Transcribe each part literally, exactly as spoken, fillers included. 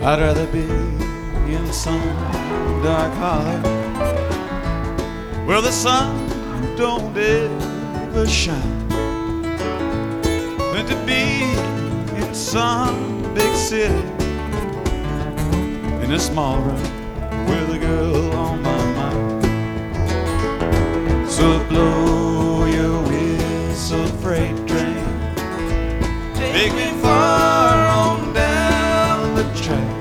I'd rather be in some dark hollow where the sun don't ever shine than to be in some big city in a small room with a girl on my mind. So blow your whistle, freight train, take me far on down the track.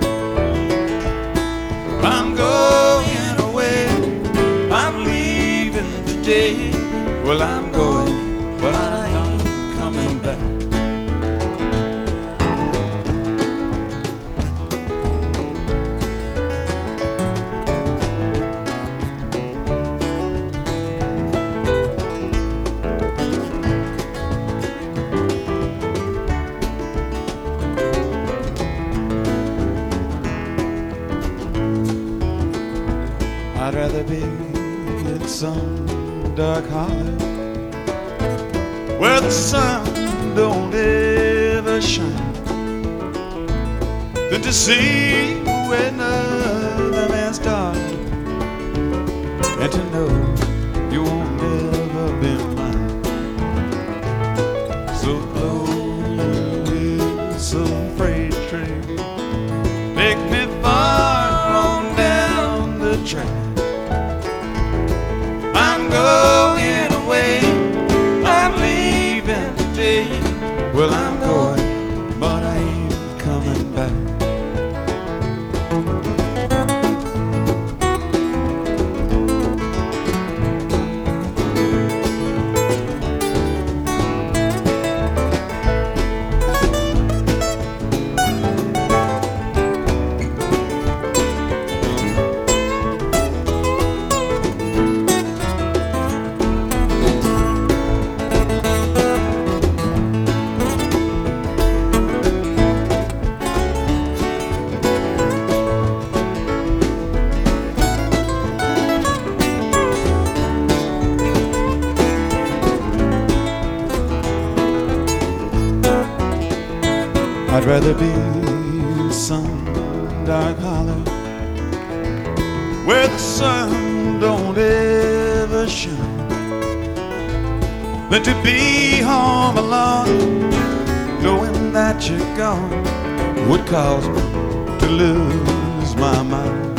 I'm going away, I'm leaving today. Well, I'm going, but I ain't coming back. I'd rather be in some dark hollow where the sun don't ever shine than to see where another man's darling and to know you won't ever be mine. So blow your whistle, freight train, take me far on down the track. I'm going away, I'm leaving today. Well, I'm going, but I ain't coming back. I'd rather be in some dark hollow where the sun don't ever shine than to be home alone, knowing that you're gone would cause me to lose my mind.